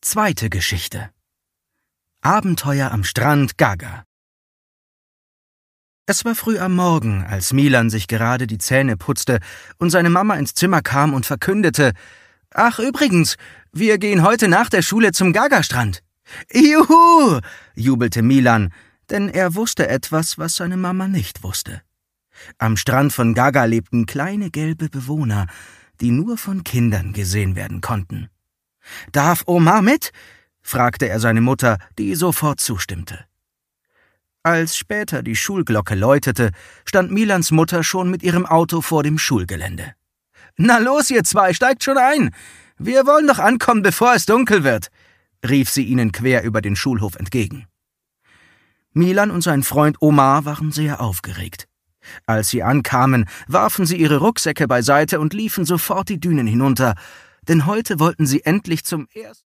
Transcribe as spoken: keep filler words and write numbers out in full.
Zweite Geschichte. Abenteuer am Strand Gaga. Es war früh am Morgen, als Milan sich gerade die Zähne putzte und seine Mama ins Zimmer kam und verkündete: »Ach, übrigens, wir gehen heute nach der Schule zum Gaga-Strand.« »Juhu!« jubelte Milan, denn er wusste etwas, was seine Mama nicht wusste. Am Strand von Gaga lebten kleine gelbe Bewohner, die nur von Kindern gesehen werden konnten. »Darf Omar mit?« fragte er seine Mutter, die sofort zustimmte. Als später die Schulglocke läutete, stand Milans Mutter schon mit ihrem Auto vor dem Schulgelände. »Na los, ihr zwei, steigt schon ein! Wir wollen doch ankommen, bevor es dunkel wird«, rief sie ihnen quer über den Schulhof entgegen. Milan und sein Freund Omar waren sehr aufgeregt. Als sie ankamen, warfen sie ihre Rucksäcke beiseite und liefen sofort die Dünen hinunter, denn heute wollten sie endlich zum ersten